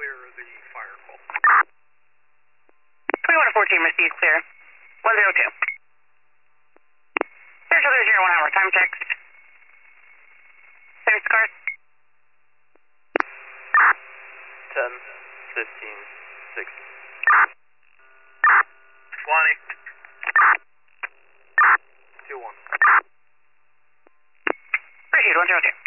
clear the fire call. 21 to 14, Misty is clear. 102. There's other 01 hour, time check. There's cars. 10, 15, 16. 20. 2-1. Appreciate 102.